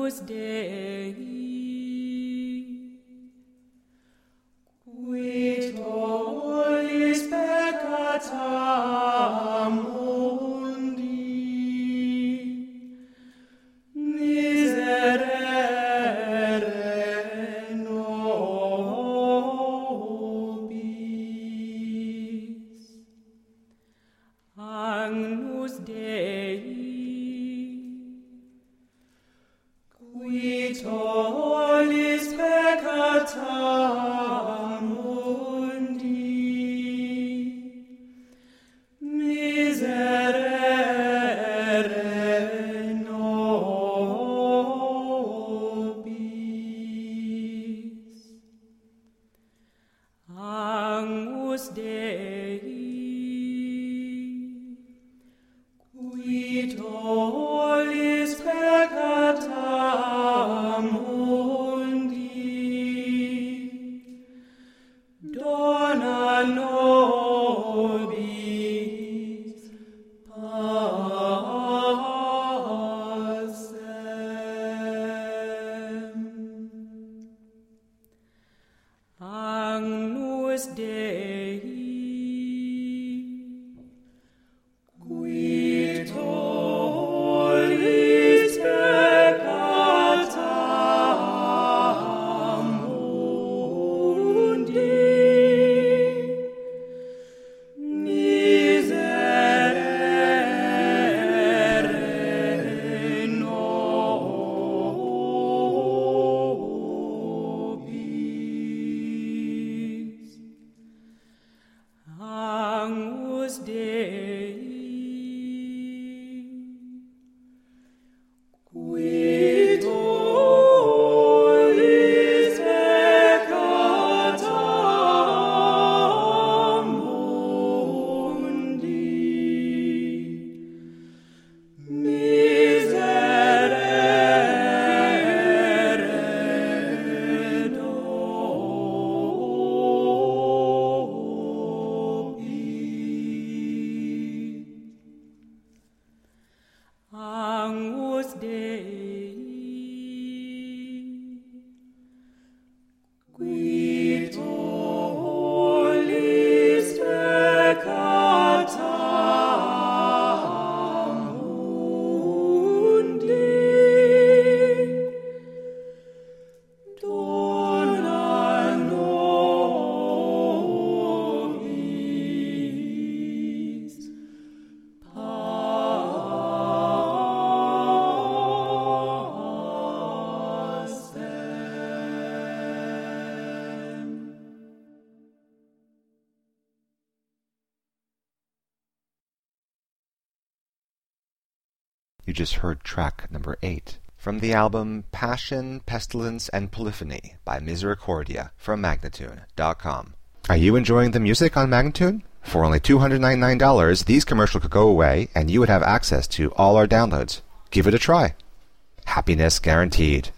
Agnus Dei, qui tollis peccata mundi, miserere nobis. Agnus Dei, qui tollis peccata mundi, miserere nobis. Agnus Dei, qui tollis peccata mundi, dona nobis pacem. Agnus Dei, qui tollis peccata mundi, miserere nobis. Agnus Dei, qui tollis peccata mundi, miserere nobis. Agnus Dei, qui tollis peccata mundi, dona nobis pacem. You just heard track number 8 from the album Passion, Pestilence, and Polyphony by Misericordia from Magnatune.com. Are you enjoying the music on Magnatune? For only $299, these commercials could go away and you would have access to all our downloads. Give it a try. Happiness guaranteed.